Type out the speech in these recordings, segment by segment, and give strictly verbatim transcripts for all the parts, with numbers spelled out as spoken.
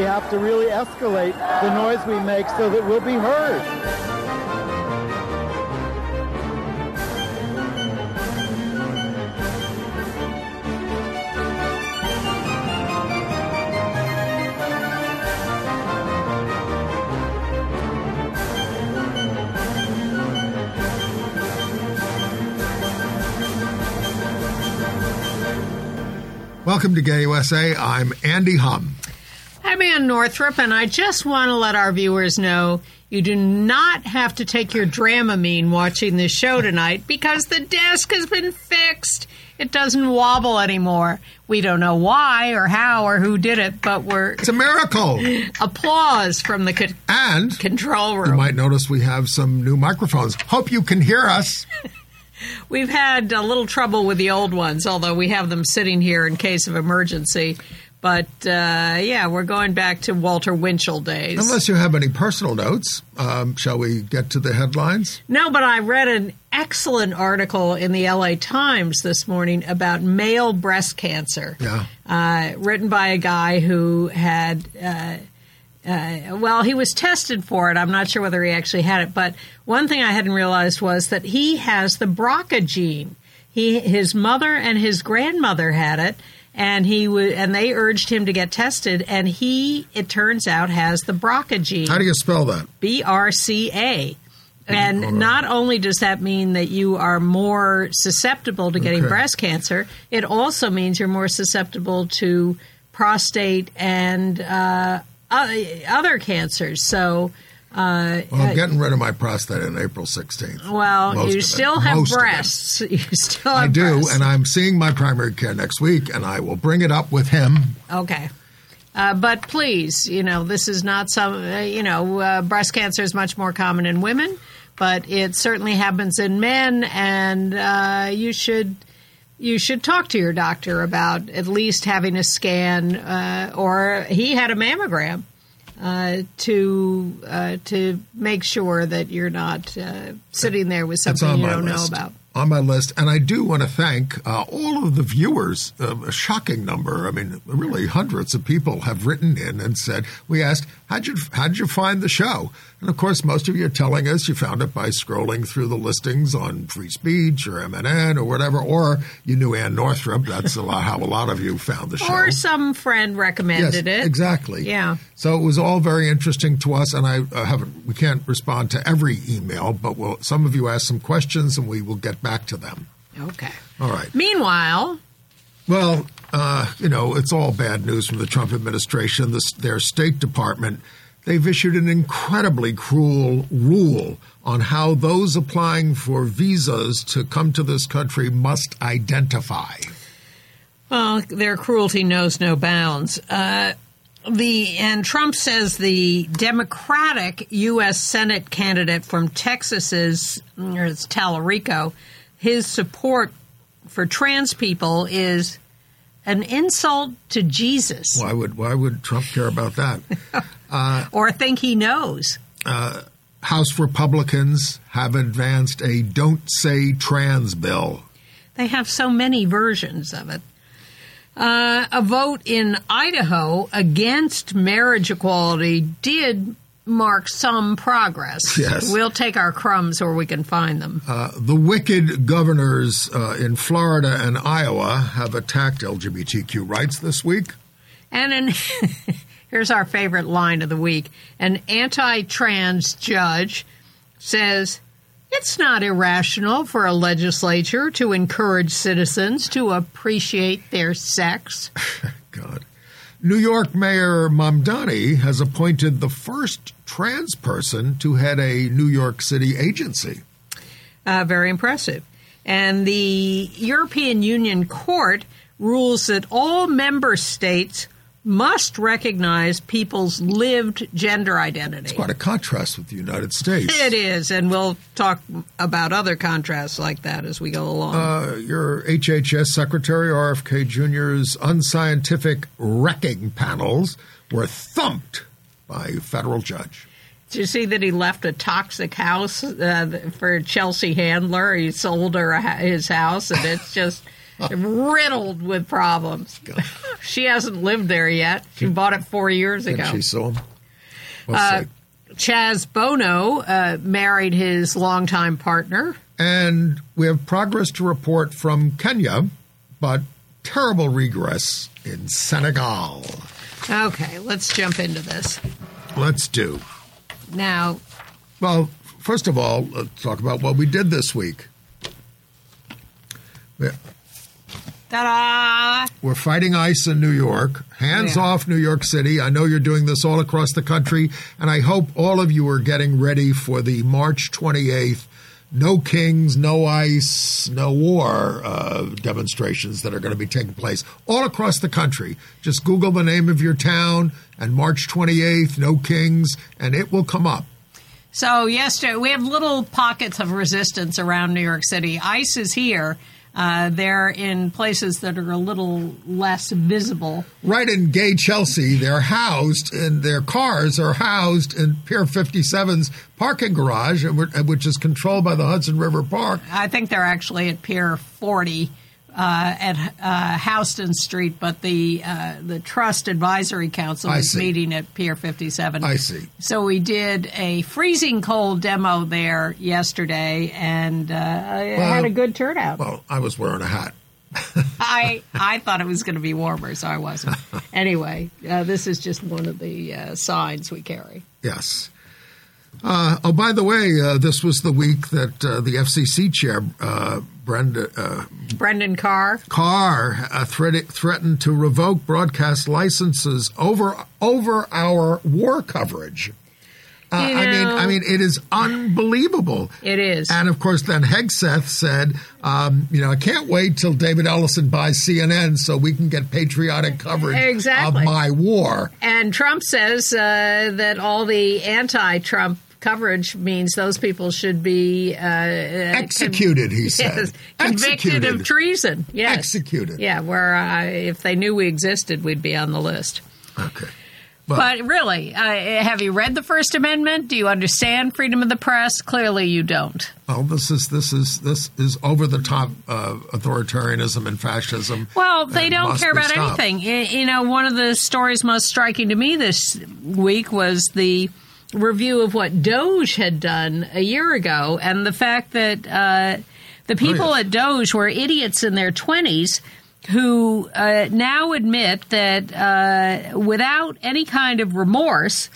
have to really escalate the noise we make so that we'll be heard. Welcome to Gay U S A. I'm Andy Hum. I'm Ann Northrup, and I just want to let our viewers know you do not have to take your Dramamine watching this show tonight because the desk has been fixed. It doesn't wobble anymore. We don't know why or how or who did it, but we're... It's a miracle. Applause from the co- and control room. You might notice we have some new microphones. Hope you can hear us. We've had a little trouble with the old ones, although we have them sitting here in case of emergency. But, uh, yeah, we're going back to Walter Winchell days. Unless you have any personal notes, um, shall we get to the headlines? No, but I read an excellent article in the L A Times this morning about male breast cancer. Yeah. Uh, written by a guy who had... Uh, Uh, well, he was tested for it. I'm not sure whether he actually had it. But one thing I hadn't realized was that he has the B R C A gene. He, his mother and his grandmother had it, and he w- and they urged him to get tested. And he, it turns out, has the B R C A gene. How do you spell that? B R C A. And right. Not only does that mean that you are more susceptible to getting Okay. breast cancer, it also means you're more susceptible to prostate and uh other cancers. So, uh, well, I'm getting rid of my prostate on April sixteenth. Well, Most you of still it. have Most breasts. You still have I do, breasts. and I'm seeing my primary care next week, and I will bring it up with him. Okay. Uh, but please, you know, this is not some, uh, you know, uh, breast cancer is much more common in women, but it certainly happens in men, and uh, you should... You should talk to your doctor about at least having a scan, uh, or he had a mammogram uh, to uh, to make sure that you're not uh, sitting there with something you don't list. know about. On my list. And I do want to thank uh, all of the viewers, uh, a shocking number. I mean, really hundreds of people have written in and said, we asked, how'd you, how'd you find the show? And, of course, most of you are telling us you found it by scrolling through the listings on Free Speech or M N N or whatever, or you knew Ann Northrup. That's a lot, how a lot of you found the show. Or some friend recommended yes, it. Exactly. Yeah. So it was all very interesting to us, and I uh, haven't. We can't respond to every email, but we'll, some of you asked some questions, and we will get back to them. Okay. All right. Meanwhile, well, uh, you know, it's all bad news from the Trump administration. This, their State Department, they've issued an incredibly cruel rule on how those applying for visas to come to this country must identify. well, their cruelty knows no bounds. Uh, The and Trump says the Democratic U S Senate candidate from Texas's, or it's Tallarico, his support for trans people is an insult to Jesus. Why would why would Trump care about that? Uh, or think he knows. Uh, House Republicans have advanced a "Don't Say Trans" bill. They have so many versions of it. Uh, a vote in Idaho against marriage equality did mark some progress. Yes. We'll take our crumbs where we can find them. Uh, the wicked governors uh, in Florida and Iowa have attacked L G B T Q rights this week. And in, here's our favorite line of the week. An anti-trans judge says, it's not irrational for a legislature to encourage citizens to appreciate their sex. God. New York Mayor Mamdani has appointed the first trans person to head a New York City agency. Uh, very impressive. And the European Union Court rules that all member states must recognize people's lived gender identity. It's quite a contrast with the United States. It is, and we'll talk about other contrasts like that as we go along. Uh, your H H S Secretary, R F K Junior's unscientific wrecking panels were thumped by a federal judge. Did you see that he left a toxic house uh, for Chelsea Handler? He sold her his house, and it's just riddled with problems. She hasn't lived there yet. She bought it four years ago. Can she sue him? We'll uh, see. Chaz Bono uh, married his longtime partner. And we have progress to report from Kenya, but terrible regress in Senegal. Okay, let's jump into this. Let's do. Now, well, first of all, let's talk about what we did this week. ta-da! We're fighting ICE in New York. Hands Yeah. off New York City. I know you're doing this all across the country, and I hope all of you are getting ready for the March twenty-eighth No Kings, No ICE, No War uh, demonstrations that are going to be taking place all across the country. Just Google the name of your town and March twenty-eighth, No Kings, and it will come up. So yesterday, we have little pockets of resistance around New York City. ICE is here. Uh, they're in places that are a little less visible. Right in Gay Chelsea, they're housed, and their cars are housed in Pier fifty-seven's parking garage, which is controlled by the Hudson River Park. I think they're actually at Pier forty uh, at uh, Houston Street, but the uh, the Trust Advisory Council I is see. meeting at Pier fifty-seven. I see. So we did a freezing cold demo there yesterday, and uh, I Well, had a good turnout. Well, I was wearing a hat. I I thought it was going to be warmer, so I wasn't. Anyway, uh, this is just one of the uh, signs we carry. Yes. Uh, oh, by the way, uh, this was the week that uh, the F C C chair, uh, Brenda uh, Brendan Carr. Carr, uh, threat- threatened to revoke broadcast licenses over over our war coverage. Uh, You I mean, know- I mean, it is unbelievable. It is. And of course, then Hegseth said, um, "You know, I can't wait till David Ellison buys C N N so we can get patriotic coverage Exactly. of my war." And Trump says uh, that all the anti-Trump coverage means those people should be uh, Executed, he said. Yes, convicted Executed. of treason. Yes. Executed. Yeah, where uh, if they knew we existed, we'd be on the list. Okay. Well, But really, uh, have you read the First Amendment? Do you understand freedom of the press? Clearly, you don't. well, this is this is this is over the top uh, authoritarianism and fascism. Well, they and don't must care be about stopped. anything. Y- You know, one of the stories most striking to me this week was the review of what Doge had done a year ago, and the fact that uh, the people Oh, yes. at Doge were idiots in their twenties who uh, now admit that uh, without any kind of remorse,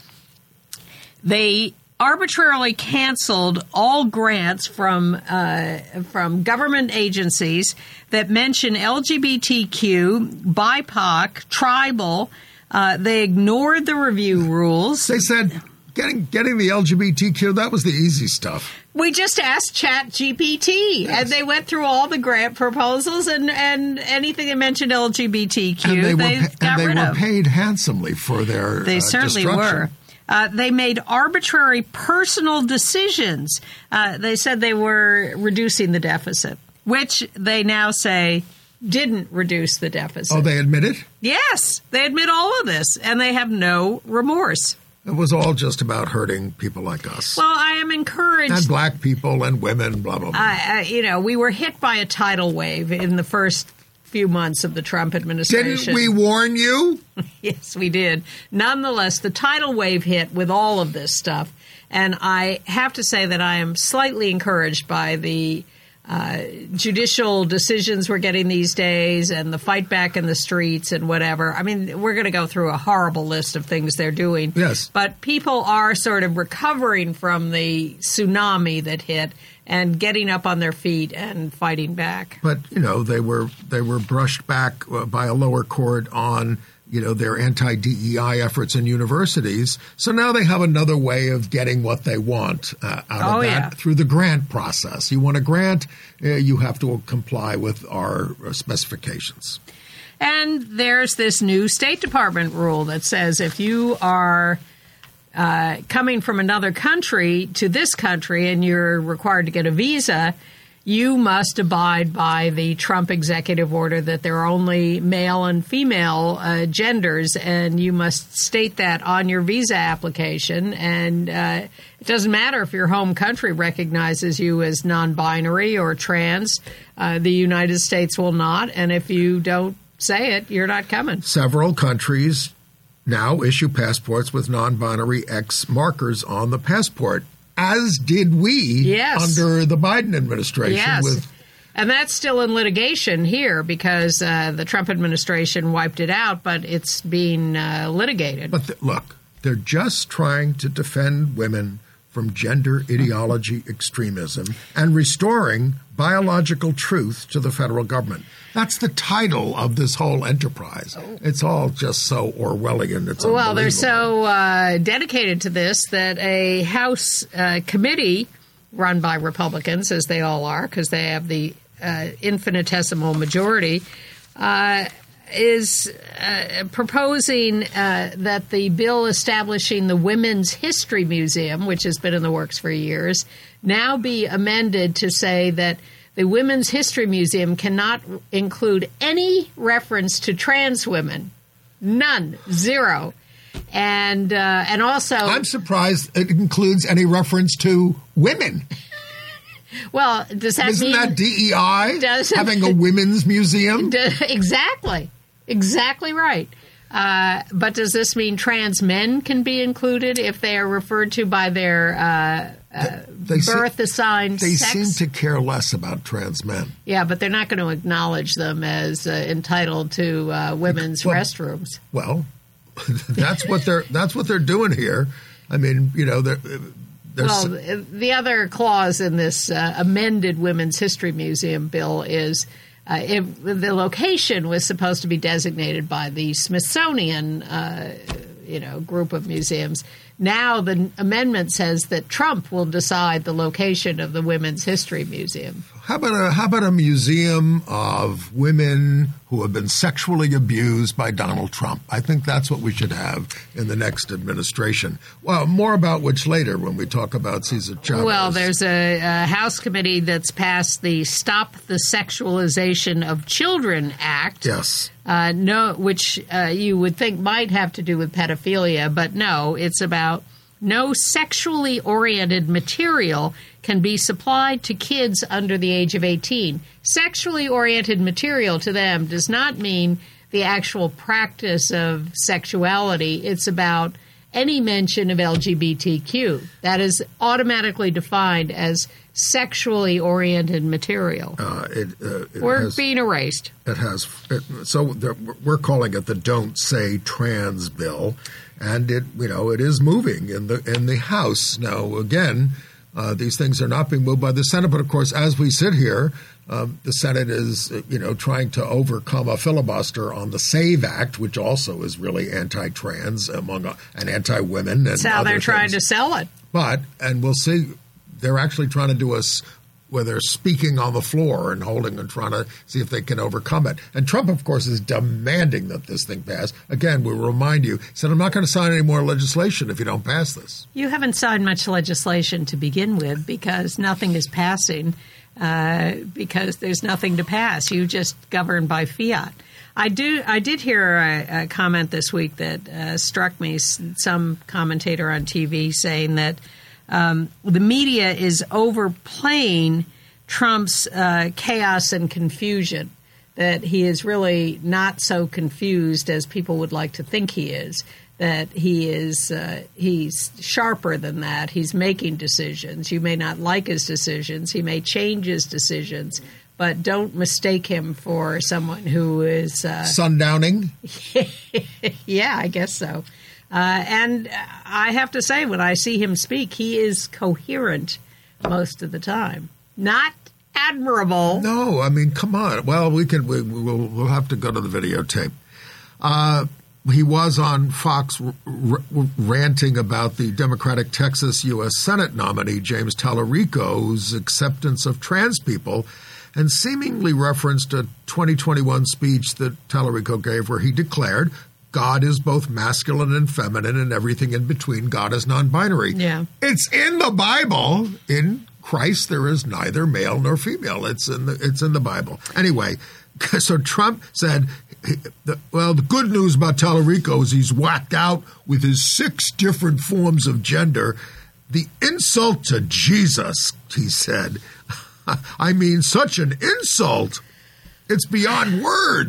they arbitrarily canceled all grants from uh, from government agencies that mention L G B T Q, B I P O C, tribal. Uh, they ignored the review rules. They said getting getting the L G B T Q, that was the easy stuff. We just asked Chat G P T, Yes. and they went through all the grant proposals, and, and anything that mentioned L G B T Q, And they, they, were, got and they rid were of. paid handsomely for their They uh, certainly destruction. were. Uh, they made arbitrary personal decisions. Uh, they said they were reducing the deficit, which they now say didn't reduce the deficit. Oh, they admit it? Yes, they admit all of this, and they have no remorse. It was all just about hurting people like us. Well, I am encouraged. and black people and women, blah, blah, blah. Uh, uh, you know, we were hit by a tidal wave in the first few months of the Trump administration. Didn't we warn you? Yes, we did. Nonetheless, the tidal wave hit with all of this stuff. And I have to say that I am slightly encouraged by the uh, judicial decisions we're getting these days and the fight back in the streets and whatever. I mean, we're going to go through a horrible list of things they're doing. Yes. But people are sort of recovering from the tsunami that hit and getting up on their feet and fighting back. But, you know, they were they were brushed back uh, by a lower court on, you know, their anti-D E I efforts in universities. So now they have another way of getting what they want uh, out Oh, of that yeah. through the grant process. You want a grant, uh, you have to comply with our uh, specifications. And there's this new State Department rule that says if you are uh, coming from another country to this country and you're required to get a visa, you must abide by the Trump executive order that there are only male and female uh, genders, and you must state that on your visa application. And uh, it doesn't matter if your home country recognizes you as non-binary or trans. Uh, the United States will not. And if you don't say it, you're not coming. Several countries now issue passports with non-binary X markers on the passport, as did we yes. under the Biden administration. Yes. With And that's still in litigation here because uh, the Trump administration wiped it out, but it's being uh, litigated. But th- look, they're just trying to defend women from gender ideology extremism and restoring biological truth to the federal government. That's the title of this whole enterprise. It's all just so Orwellian. It's well, they're so uh, dedicated to this that a House uh, committee run by Republicans, as they all are, because they have the uh, infinitesimal majority, uh, is uh, proposing uh, that the bill establishing the Women's History Museum, which has been in the works for years, now be amended to say that the Women's History Museum cannot include any reference to trans women. None. Zero. And uh, and also... I'm surprised it includes any reference to women. Well, does that Isn't mean... that D E I, does, having a women's museum? Exactly. Exactly right. Uh, but does this mean trans men can be included if they are referred to by their uh, uh, they birth se- assigned They sex? seem to care less about trans men. Yeah, but they're not going to acknowledge them as uh, entitled to uh, women's well, restrooms. Well, that's what they're that's what they're doing here. I mean, you know, they're. they're Well, the other clause in this uh, amended Women's History Museum bill is uh, if the location was supposed to be designated by the Smithsonian, uh, you know, group of museums. Now the amendment says that Trump will decide the location of the Women's History Museum. How about a how about a museum of women who have been sexually abused by Donald Trump? I think that's what we should have in the next administration. Well, more about which later when we talk about Cesar Chavez. Well, there's a, a House committee that's passed the Stop the Sexualization of Children Act. Yes. Uh, no, which uh, you would think might have to do with pedophilia, but no, it's about no sexually oriented material can be supplied to kids under the age of eighteen. Sexually oriented material to them does not mean the actual practice of sexuality. It's about any mention of L G B T Q. That is automatically defined as sexually oriented material. Uh, it, uh, it We're has, being erased. It has. It, so there, we're calling it the "Don't Say Trans" bill, and it, you know, it is moving in the in the House now. Again, uh, these things are not being moved by the Senate, but of course, as we sit here, um, the Senate is, you know, trying to overcome a filibuster on the SAVE Act, which also is really anti-trans among uh, and anti-women. That's how they're trying to sell it. But and we'll see. They're actually trying to do us where they're speaking on the floor and holding and trying to see if they can overcome it. And Trump, of course, is demanding that this thing pass. Again, we remind you, he said, I'm not going to sign any more legislation if you don't pass this. You haven't signed much legislation to begin with because nothing is passing uh, because there's nothing to pass. You just govern by fiat. I do. I did hear a, a comment this week that uh, struck me, some commentator on T V saying that Um, the media is overplaying Trump's uh, chaos and confusion, that he is really not so confused as people would like to think he is, that he is uh, he's sharper than that. He's making decisions. You may not like his decisions. He may change his decisions, but don't mistake him for someone who is uh, sundowning. Yeah, I guess so. Uh, and I have to say, when I see him speak, he is coherent most of the time. Not admirable. No, I mean, come on. Well, we can. We, we'll, we'll have to go to the videotape. Uh, he was on Fox r- r- ranting about the Democratic Texas U S Senate nominee James Tallarico's acceptance of trans people, and seemingly referenced a twenty twenty-one speech that Tallarico gave where he declared God is both masculine and feminine and everything in between. God is non-binary. Yeah. It's in the Bible. In Christ, there is neither male nor female. It's in the it's in the Bible. Anyway, so Trump said, well, the good news about Tallarico is he's whacked out with his six different forms of gender. The insult to Jesus, he said. I mean, such an insult. It's beyond words.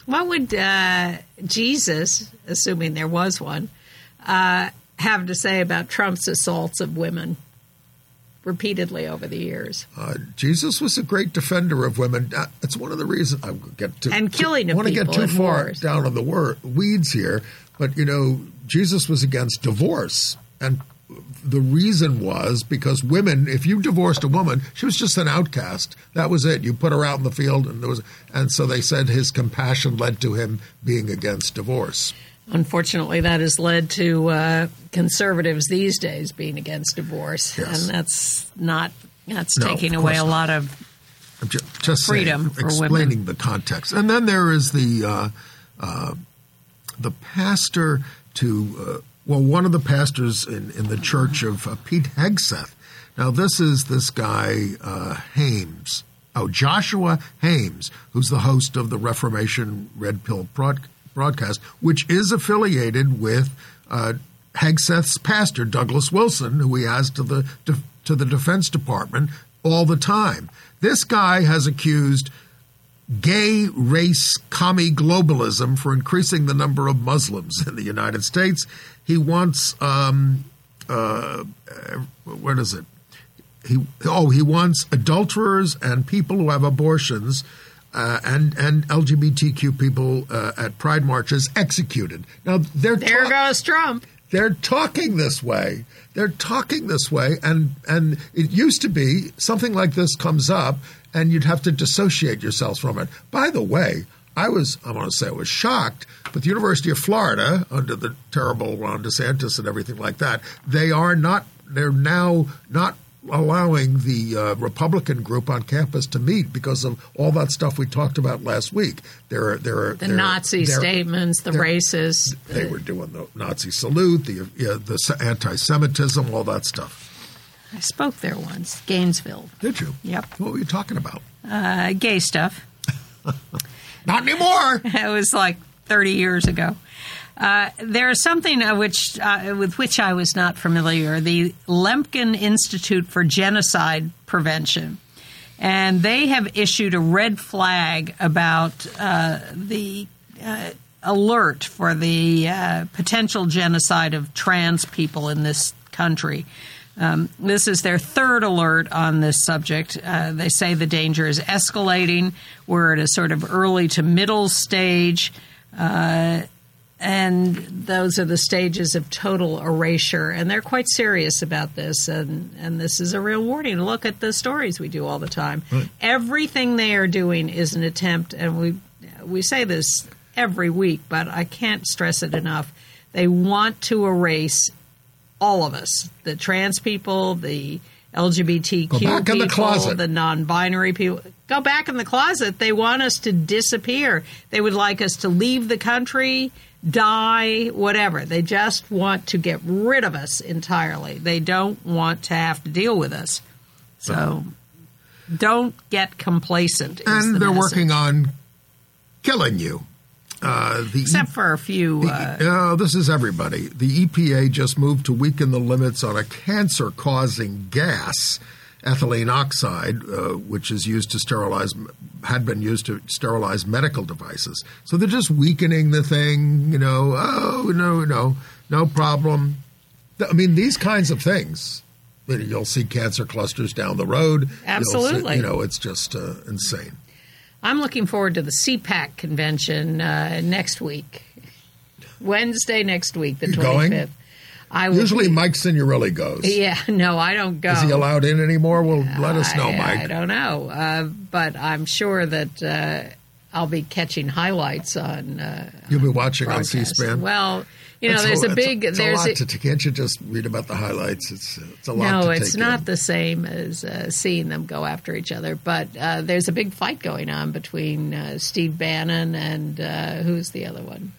What would uh, Jesus, assuming there was one, uh, have to say about Trump's assaults of women repeatedly over the years? Uh, Jesus was a great defender of women. Uh, it's one of the reasons I get to and killing to, of want to get people too in far wars. down on the wor- weeds here. But you know, Jesus was against divorce, and the reason was because women. If you divorced a woman, she was just an outcast. That was it. You put her out in the field, and there was. And so they said his compassion led to him being against divorce. Unfortunately, that has led to uh, conservatives these days being against divorce, Yes. and that's not that's No, taking of away course a not. lot of I'm ju- just freedom saying, for explaining women. the context, and then there is the uh, uh, the pastor to uh, well, one of the pastors in, in the church of uh, Pete Hegseth. Now, this is this guy uh, Hames. Oh, Joshua Hames, who's the host of the Reformation Red Pill broad- broadcast, which is affiliated with uh, Hegseth's pastor, Douglas Wilson, who he has to the to, to the Defense Department all the time. This guy has accused gay race commie globalism for increasing the number of Muslims in the United States. He wants, um, uh, what is it? He oh he wants adulterers and people who have abortions uh, and and L G B T Q people uh, at pride marches executed. Now they're there ta- goes Trump. They're talking this way. They're talking this way, and and it used to be something like this comes up, and you'd have to dissociate yourselves from it. By the way, I was I want to say I was shocked, but the University of Florida, under the terrible Ron DeSantis and everything like that, they are not. They're now not allowing the uh, Republican group on campus to meet because of all that stuff we talked about last week. There, there, The Nazi statements, the racist. They were doing the Nazi salute, the uh, the anti-Semitism, all that stuff. I spoke there once, Gainesville. Did you? Yep. What were you talking about? Uh, gay stuff. Not anymore. It was like thirty years ago. Uh, there is something uh, which uh, with which I was not familiar, the Lemkin Institute for Genocide Prevention. And they have issued a red flag about uh, the uh, alert for the uh, potential genocide of trans people in this country. Um, this is their third alert on this subject. Uh, they say the danger is escalating. We're at a sort of early to middle stage. Uh, And those are the stages of total erasure. And they're quite serious about this. And, and this is a real warning. Look at the stories we do all the time. Right. Everything they are doing is an attempt, and we we say this every week, but I can't stress it enough. They want to erase all of us, the trans people, the L G B T Q Go back in people, the closet. the non-binary people. Go back in the closet. They want us to disappear. They would like us to leave the country, die, whatever. They just want to get rid of us entirely. They don't want to have to deal with us. So don't get complacent. Is And the they're message. working on killing you. Uh, the Except for a few. Uh, Uh, this is everybody. The E P A just moved to weaken the limits on a cancer-causing gas, ethylene oxide, uh, which is used to sterilize, had been used to sterilize medical devices. So they're just weakening the thing. You know, oh no, no, no problem. I mean, these kinds of things. You'll see cancer clusters down the road. You'll Absolutely. see, you know, it's just uh, insane. I'm looking forward to the C PAC convention uh, next week. Wednesday next week, the You going? twenty-fifth. I will Usually be- Mike Signorelli goes. Yeah, no, I don't go. Is he allowed in anymore? Well, let us know, I, Mike. I don't know, uh, but I'm sure that uh, I'll be catching highlights on. Uh, You'll be watching on broadcast. C-SPAN? Well, you know, It's there's a, it's big. It's there's a lot to, can't you just read about the highlights? It's it's a lot. no, to it's take not in. the same as uh, seeing them go after each other. But uh, there's a big fight going on between uh, Steve Bannon and uh, who's the other one?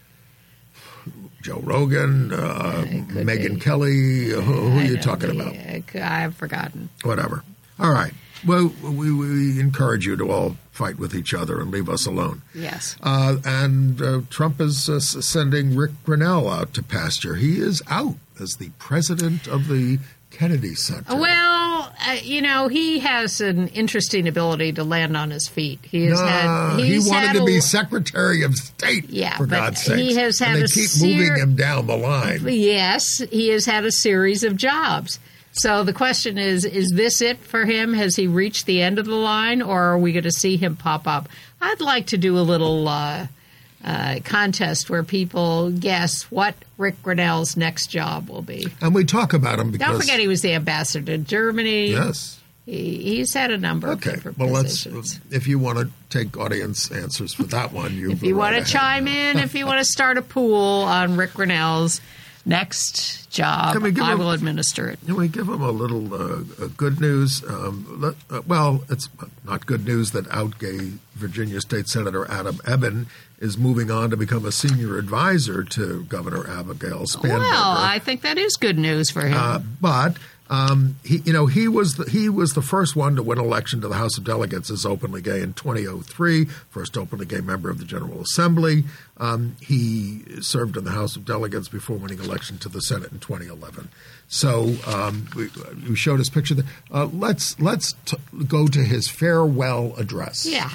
Joe Rogan, uh, could Megyn be. Kelly. Who, who are I you know, talking the, about? uh, I've forgotten. Whatever. All right. Well, we, we encourage you to all fight with each other and leave us alone. Yes. Uh, and uh, Trump is uh, sending Rick Grinnell out to pasture. He is out as the president of the Kennedy Center. Well, uh, you know, he has an interesting ability to land on his feet. He has no, had. He's he wanted had to a, be Secretary of State. Yeah, for but God's sake. he has had and they a keep ser- moving him down the line. Yes, he has had a series of jobs. So the question is: is this it for him? Has he reached the end of the line, or are we going to see him pop up? I'd like to do a little uh, uh, contest where people guess what Rick Grinnell's next job will be. And we talk about him because Don't forget he was the ambassador to Germany. Yes. He, he's had a number Okay. of different Well, positions. let's. If you want to take audience answers for that one, you. If you want to chime in, if you want to start a pool on Rick Grinnell's next job, Can we give I him- will administer it. Can we give them a little uh, uh, good news? Um, let, uh, well, it's not good news that out-gay Virginia State Senator Adam Ebbin is moving on to become a senior advisor to Governor Abigail Spanberger. Well, I think that is good news for him. Uh, but um, he, you know, he was the, he was the first one to win election to the House of Delegates as openly gay in two thousand three, first openly gay member of the General Assembly. Um, he served in the House of Delegates before winning election to the Senate in twenty eleven. So um, we, we showed his picture there. Uh, let's let's t- go to his farewell address. yeah.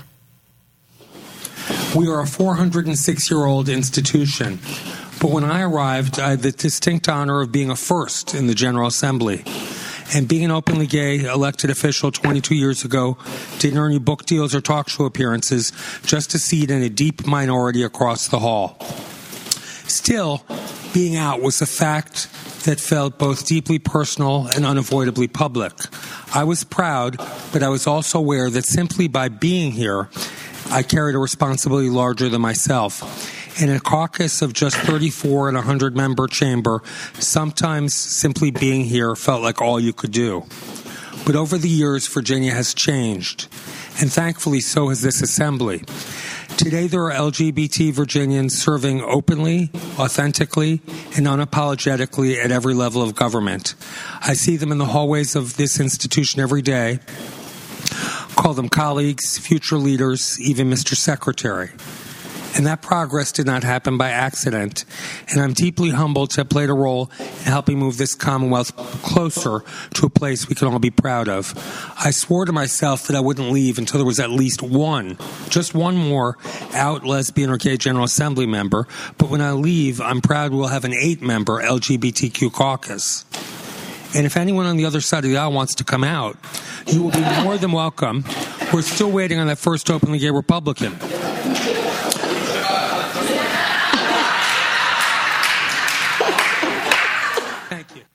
We are a four hundred six-year-old institution, but when I arrived, I had the distinct honor of being a first in the General Assembly. And being an openly gay elected official twenty-two years ago didn't earn you book deals or talk show appearances, just a seat in a deep minority across the hall. Still, being out was a fact that felt both deeply personal and unavoidably public. I was proud, but I was also aware that simply by being here, I carried a responsibility larger than myself. In a caucus of just thirty-four and a hundred-member chamber, sometimes simply being here felt like all you could do. But over the years, Virginia has changed, and thankfully so has this assembly. Today, there are L G B T Virginians serving openly, authentically, and unapologetically at every level of government. I see them in the hallways of this institution every day, call them colleagues, future leaders, even Mister Secretary. And that progress did not happen by accident. And I'm deeply humbled to have played a role in helping move this Commonwealth closer to a place we can all be proud of. I swore to myself that I wouldn't leave until there was at least one, just one more, out lesbian or gay General Assembly member. But when I leave, I'm proud we'll have an eight-member L G B T Q caucus. And if anyone on the other side of the aisle wants to come out, you will be more than welcome. We're still waiting on that first openly gay Republican. Thank you.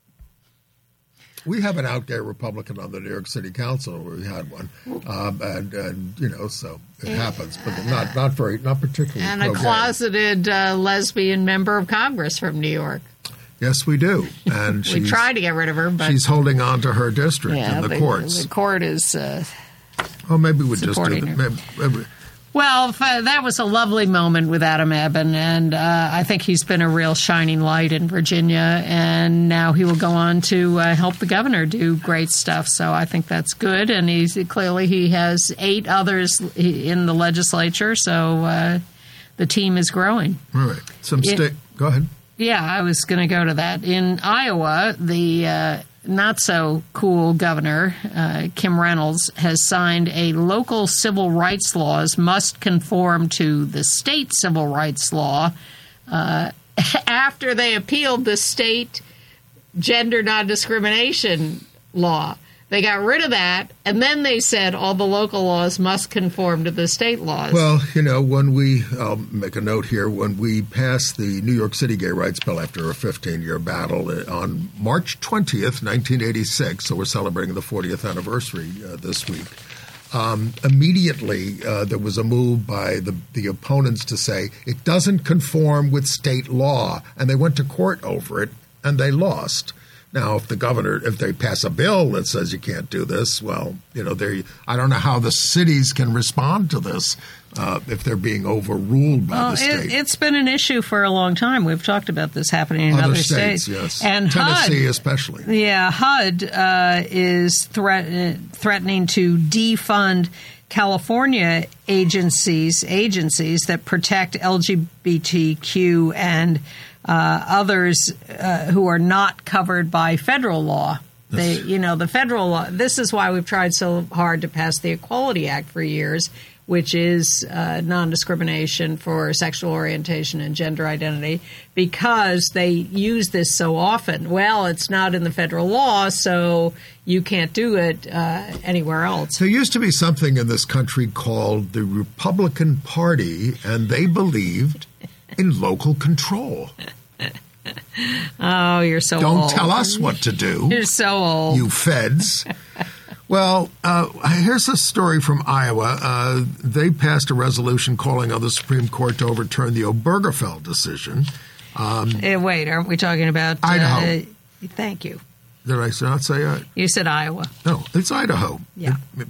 We have an out gay Republican on the New York City Council. We had one, um, and and you know, so it happens, but not not very, not particularly. And a pro-gay. closeted uh, lesbian member of Congress from New York. Yes, we do, and We she's, tried to get rid of her, but she's holding on to her district yeah, in the, the courts. The court is. Uh, Oh, maybe we just do supporting that. her. Maybe, maybe. Well, f- that was a lovely moment with Adam Ebbin, and uh, I think he's been a real shining light in Virginia, and now he will go on to uh, help the governor do great stuff. So I think that's good, and he's clearly he has eight others in the legislature, so uh, the team is growing. All right. Some Yeah. state. Go ahead. Yeah, I was going to go to that. In Iowa, the uh, not-so-cool governor, uh, Kim Reynolds, has signed a local civil rights laws must conform to the state civil rights law uh, after they appealed the state gender non-discrimination law. They got rid of that, and then they said all the local laws must conform to the state laws. Well, you know, when we, I'll make a note here, when we passed the New York City Gay Rights Bill after a fifteen-year battle on March twentieth, nineteen eighty-six, so we're celebrating the fortieth anniversary uh, this week, um, immediately uh, there was a move by the, the opponents to say it doesn't conform with state law, and they went to court over it, and they lost. Now, if the governor, if they pass a bill that says you can't do this, well, you know, they I don't know how the cities can respond to this uh, if they're being overruled by well, the state. It, it's been an issue for a long time. We've talked about this happening in other, other states, states. yes. And Tennessee H U D, especially. Yeah, H U D uh, is threat, threatening to defund California agencies agencies that protect L G B T Q and uh, others uh, who are not covered by federal law. They, you know, the federal law. This is why we've tried so hard to pass the Equality Act for years, which is uh, non-discrimination for sexual orientation and gender identity, because they use this so often. Well, it's not in the federal law, so you can't do it uh, anywhere else. There used to be something in this country called the Republican Party, and they believed in local control. Oh, you're so Don't old. tell us what to do. You're so old. You feds. Well, uh, here's a story from Iowa. Uh, they passed a resolution calling on the Supreme Court to overturn the Obergefell decision. Um, hey, wait, aren't we talking about Idaho? Uh, thank you. Did I not say that? You said Iowa. No, it's Idaho. Yeah. It,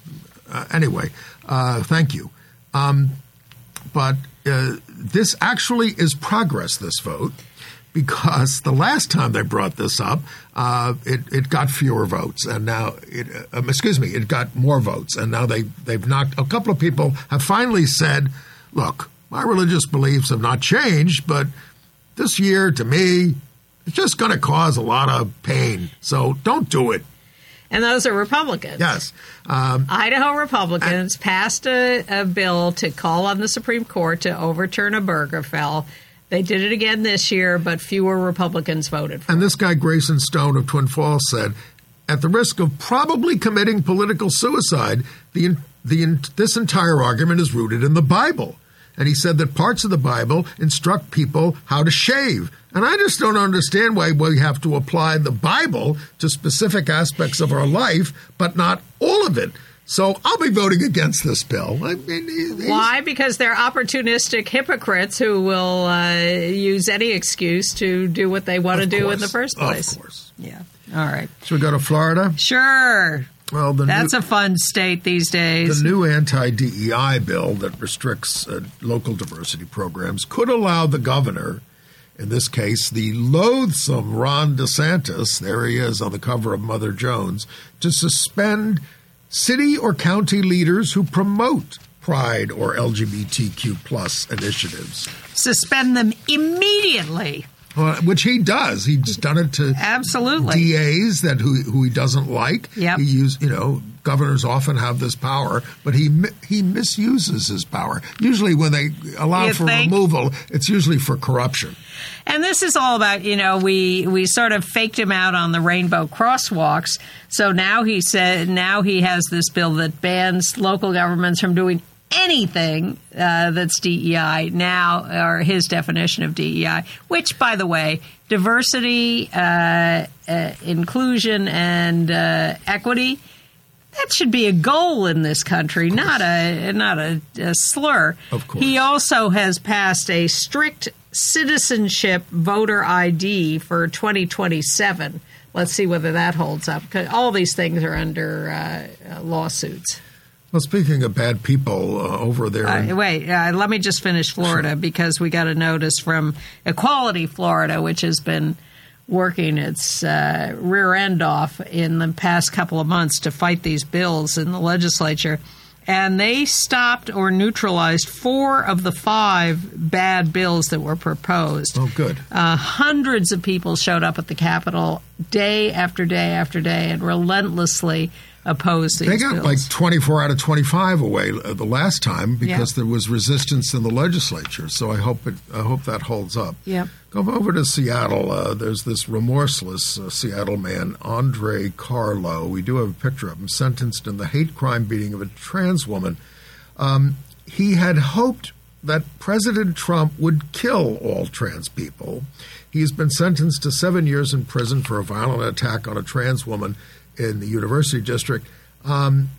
uh, anyway, uh, thank you. Um, but uh, this actually is progress, this vote, because the last time they brought this up, uh, it, it got fewer votes, and now it uh, excuse me, it got more votes, and now they they've knocked. A couple of people have finally said, "Look, my religious beliefs have not changed, but this year, to me, it's just going to cause a lot of pain. So don't do it." And those are Republicans. Yes. Um, Idaho Republicans and, passed a, a bill to call on the Supreme Court to overturn Obergefell. They did it again this year, but fewer Republicans voted for and it. And this guy, Grayson Stone of Twin Falls, said, at the risk of probably committing political suicide, the, the, this entire argument is rooted in the Bible. And he said that parts of the Bible instruct people how to shave. And I just don't understand why we have to apply the Bible to specific aspects of our life, but not all of it. So I'll be voting against this bill. I mean, why? Because they're opportunistic hypocrites who will uh, use any excuse to do what they want to do in the first place. Of course. Yeah. All right. Should we go to Florida? Sure. Well, the That's new, a fun state these days. The new anti-D E I bill that restricts uh, local diversity programs could allow the governor, in this case, the loathsome Ron DeSantis, there he is on the cover of Mother Jones, to suspend city or county leaders who promote pride or L G B T Q plus initiatives. Suspend them immediately. Uh, which he does. He's done it to absolutely D As that who who he doesn't like. Yep. He use you know governors often have this power, but he he misuses his power. Usually, when they allow you for think? removal, it's usually for corruption. And this is all about, you know, we, we sort of faked him out on the rainbow crosswalks. So now he said now he has this bill that bans local governments from doing anything uh, that's D E I now, or his definition of D E I, which, by the way, diversity, uh, uh, inclusion, and uh, equity, that should be a goal in this country, not a not a, a slur. Of course. He also has passed a strict citizenship voter I D for twenty twenty-seven. Let's see whether that holds up, because all these things are under uh, uh, lawsuits. Well, speaking of bad people uh, over there. Uh, wait, uh, let me just finish Florida, because we got a notice from Equality Florida, which has been working its uh, rear end off in the past couple of months to fight these bills in the legislature. And they stopped or neutralized four of the five bad bills that were proposed. Oh, good. Uh, hundreds of people showed up at the Capitol day after day after day and relentlessly opposed these They got bills. like twenty-four out of twenty-five away uh, the last time because Yeah. there was resistance in the legislature. So I hope it. I hope that holds up. Yep. Go over to Seattle. Uh, there's this remorseless uh, Seattle man, Andre Carlo. We do have a picture of him, sentenced in the hate crime beating of a trans woman. Um, he had hoped that President Trump would kill all trans people. He's been sentenced to seven years in prison for a violent attack on a trans woman in the University District. Um,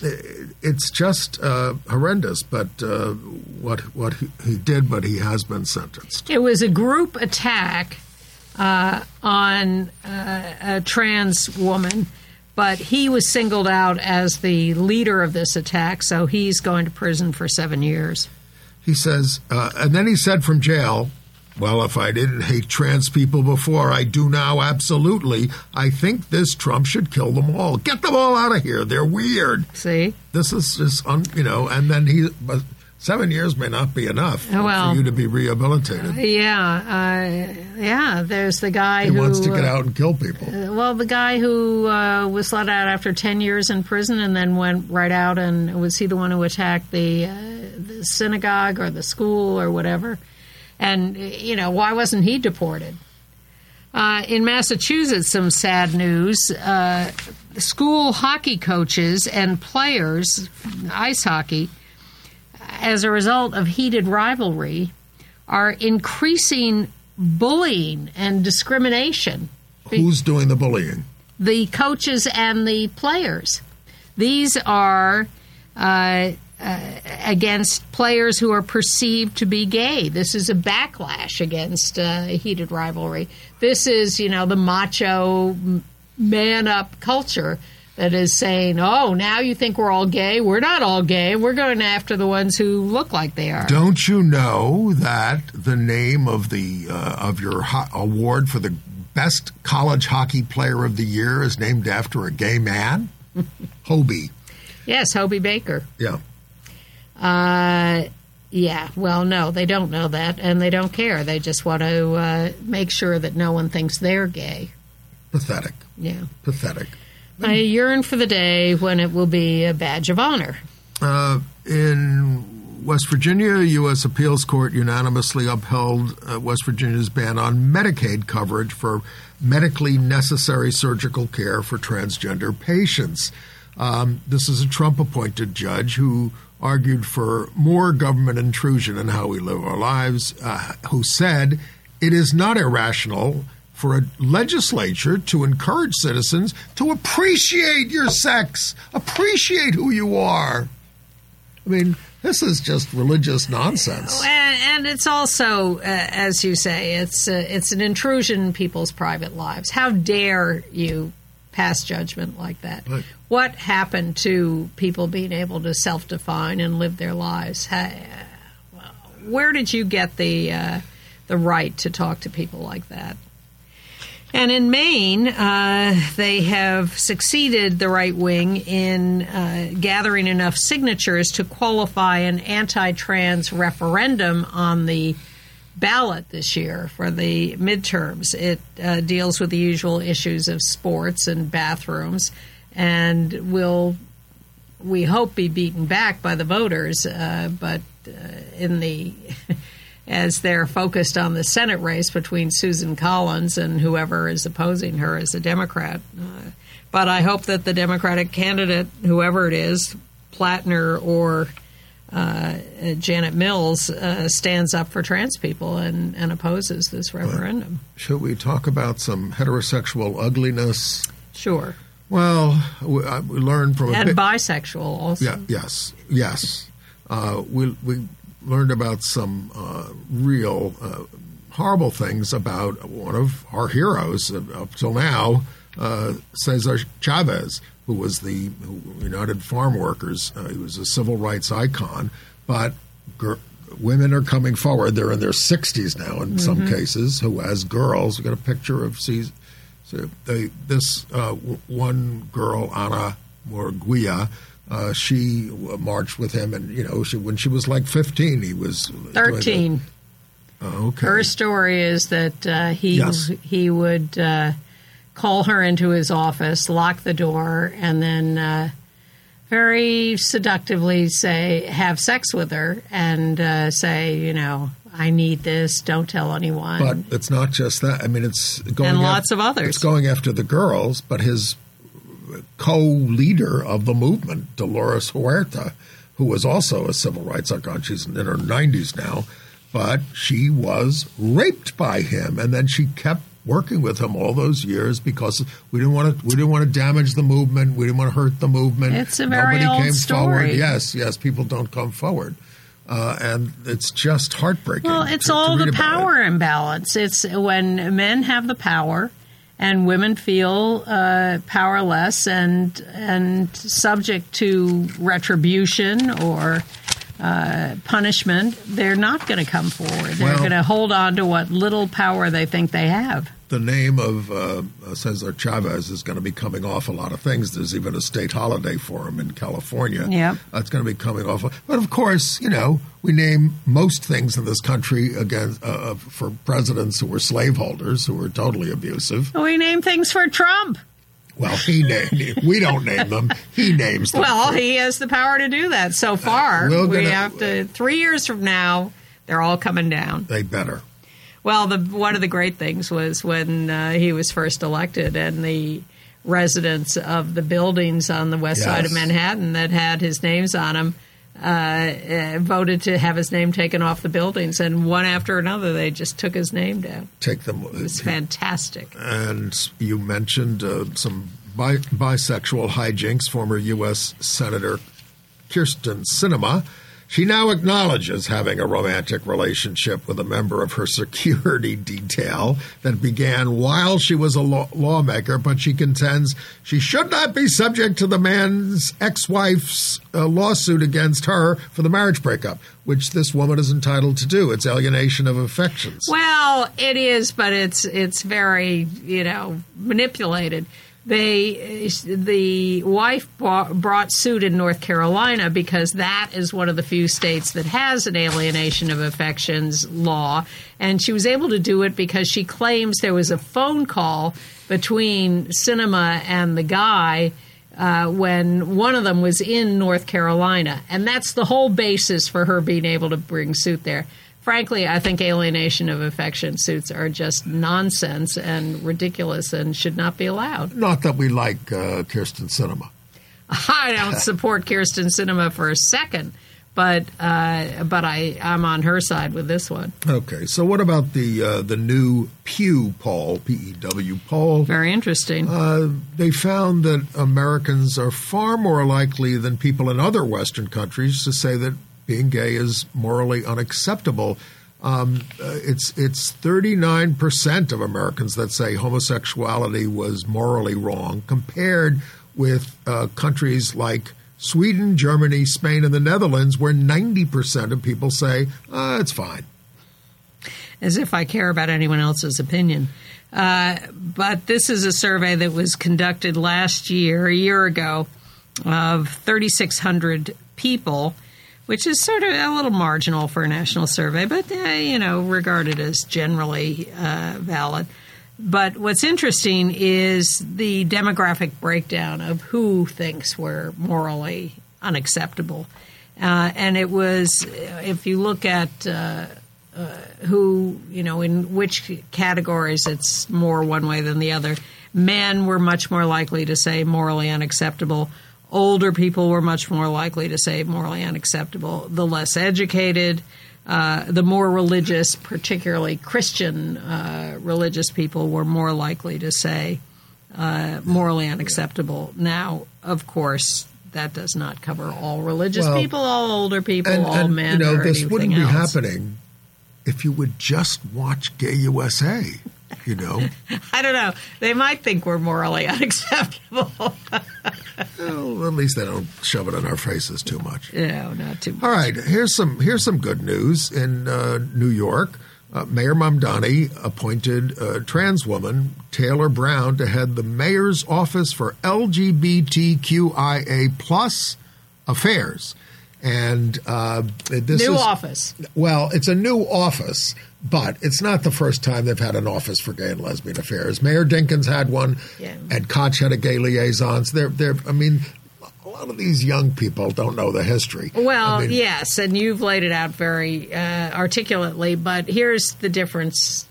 it's just uh, horrendous, but uh, what what he, he did, but he has been sentenced. It was a group attack uh, on uh, a trans woman, but he was singled out as the leader of this attack, so he's going to prison for seven years. He says, uh, and then he said from jail, well, if I didn't hate trans people before, I do now, absolutely. I think this Trump should kill them all. Get them all out of here. They're weird. See? This is just, un, you know, and then he, but Seven years may not be enough well, for you to be rehabilitated. Yeah, uh, yeah. There's the guy he who wants to get uh, out and kill people. Uh, well, the guy who uh, was let out after ten years in prison and then went right out, and was he the one who attacked the, uh, the synagogue or the school or whatever? And, you know, why wasn't he deported? Uh, in Massachusetts, some sad news. Uh, school hockey coaches and players, ice hockey, as a result of heated rivalry, are increasing bullying and discrimination. Who's doing the bullying? The coaches and the players. These are uh, uh, against players who are perceived to be gay. This is a backlash against uh, heated rivalry. This is, you know, the macho man-up culture that is saying, oh, now you think we're all gay? We're not all gay. We're going after the ones who look like they are. Don't you know that the name of the uh, of your ho- award for the best college hockey player of the year is named after a gay man? Hobie. Yes, Hobie Baker. Yeah. Uh, yeah, well, no, they don't know that, and they don't care. They just want to uh, make sure that no one thinks they're gay. Pathetic. Yeah. Pathetic. I yearn for the day when it will be a badge of honor. Uh, in West Virginia, a U S appeals court unanimously upheld uh, West Virginia's ban on Medicaid coverage for medically necessary surgical care for transgender patients. Um, this is a Trump-appointed judge who argued for more government intrusion in how we live our lives, uh, who said it is not irrational for a legislature to encourage citizens to appreciate your sex, appreciate who you are. I mean, this is just religious nonsense. And, and it's also, uh, as you say, it's uh, it's an intrusion in people's private lives. How dare you pass judgment like that? Right. What happened to people being able to self-define and live their lives? How, well, where did you get the uh, the right to talk to people like that? And in Maine, uh, they have succeeded, the right wing, in uh, gathering enough signatures to qualify an anti-trans referendum on the ballot this year for the midterms. It uh, deals with the usual issues of sports and bathrooms and will, we hope, be beaten back by the voters. Uh, but uh, in the... as they're focused on the Senate race between Susan Collins and whoever is opposing her as a Democrat. Uh, but I hope that the Democratic candidate, whoever it is, Plattner or uh, Janet Mills, uh, stands up for trans people and, and opposes this referendum. Should we talk about some heterosexual ugliness? Sure. Well, we, uh, we learned from... And a bit, bisexual also. Yeah, yes, yes. Uh, we... we learned about some uh, real uh, horrible things about one of our heroes uh, up till now, uh, Cesar Chavez, who was the United Farm Workers. Uh, he was a civil rights icon, but gr- women are coming forward. They're in their sixties now in mm-hmm. some cases, who as girls, we got a picture of Cesar. So they, this uh, w- one girl, Ana Morguia, Uh, she marched with him, and you know, she, when she was like fifteen, he was thirteen. The, uh, okay. Her story is that uh, he yes. he would uh, call her into his office, lock the door, and then uh, very seductively say, have sex with her, and uh, say, you know, I need this. Don't tell anyone. But it's not just that. I mean, it's going and after, lots of others. It's going after the girls, but his co-leader of the movement, Dolores Huerta, who was also a civil rights icon. She's in her nineties now, but she was raped by him, and then she kept working with him all those years because we didn't want to. We didn't want to damage the movement. We didn't want to hurt the movement. It's a very Nobody old came story. forward. Yes, yes, people don't come forward. Uh, and it's just heartbreaking. Well, it's to, all to the power it. imbalance. It's when men have the power and women feel uh, powerless and and subject to retribution or uh, punishment, they're not going to come forward. They're well, going to hold on to what little power they think they have. the name of uh, Cesar Chavez is going to be coming off a lot of things. There's even a state holiday for him in California. Yeah. Uh, it's going to be coming off. But, of course, you know, we name most things in this country again uh, for presidents who were slaveholders, who were totally abusive. We name things for Trump. Well, he named. We don't name them. He names them. Well, he has the power to do that. So far, Uh, we're we gonna- have to. Three years from now, they're all coming down. They better. Well, the one of the great things was when uh, he was first elected, and the residents of the buildings on the west Yes. side of Manhattan that had his names on them uh, uh, voted to have his name taken off the buildings, and one after another, they just took his name down. Take them. It was fantastic. And you mentioned uh, some bi- bisexual hijinks. Former U S Senator Kyrsten Sinema. She now acknowledges having a romantic relationship with a member of her security detail that began while she was a law- lawmaker, but she contends she should not be subject to the man's ex-wife's uh, lawsuit against her for the marriage breakup, which this woman is entitled to do. It's alienation of affections. Well, it is, but it's it's very, you know, manipulated. They, the wife brought suit in North Carolina because that is one of the few states that has an alienation of affections law, and she was able to do it because she claims there was a phone call between Sinema and the guy uh, when one of them was in North Carolina, and that's the whole basis for her being able to bring suit there. Frankly, I think alienation of affection suits are just nonsense and ridiculous and should not be allowed. Not that we like uh, Kyrsten Sinema. I don't support Kyrsten Sinema for a second, but uh, but I, I'm on her side with this one. Okay, so what about the uh, the new Pew poll, P E W poll? Very interesting. Uh, they found that Americans are far more likely than people in other Western countries to say that being gay is morally unacceptable. Um, uh, it's it's thirty-nine percent of Americans that say homosexuality was morally wrong, compared with uh, countries like Sweden, Germany, Spain, and the Netherlands, where ninety percent of people say, uh, it's fine. As if I care about anyone else's opinion. Uh, but this is a survey that was conducted last year, a year ago, of thirty-six hundred people, which is sort of a little marginal for a national survey, but, uh, you know, regarded as generally uh, valid. But what's interesting is the demographic breakdown of who thinks we're morally unacceptable. Uh, and it was, if you look at uh, uh, who, you know, in which categories it's more one way than the other, men were much more likely to say morally unacceptable. Older people were much more likely to say morally unacceptable. The less educated, uh, the more religious, particularly Christian uh, religious people, were more likely to say uh, morally unacceptable. Now, of course, that does not cover all religious Well, people, all older people, And, all and men, you know, or this anything wouldn't be else. happening if you would just watch Gay U S A, you know. I don't know. They might think we're morally unacceptable. Well, at least they don't shove it in our faces too much. No, not too much. All right, here's some here's some good news in uh, New York. Uh, Mayor Mamdani appointed a trans woman, Taylor Brown, to head the mayor's office for L G B T Q I A plus affairs. And uh, this New is office. Well, it's a new office, but it's not the first time they've had an office for gay and lesbian affairs. Mayor Dinkins had one, Yeah. and Koch had a gay liaisons. They're, they're, I mean, a lot of these young people don't know the history. Well, I mean, yes, and you've laid it out very uh, articulately, but here's the difference.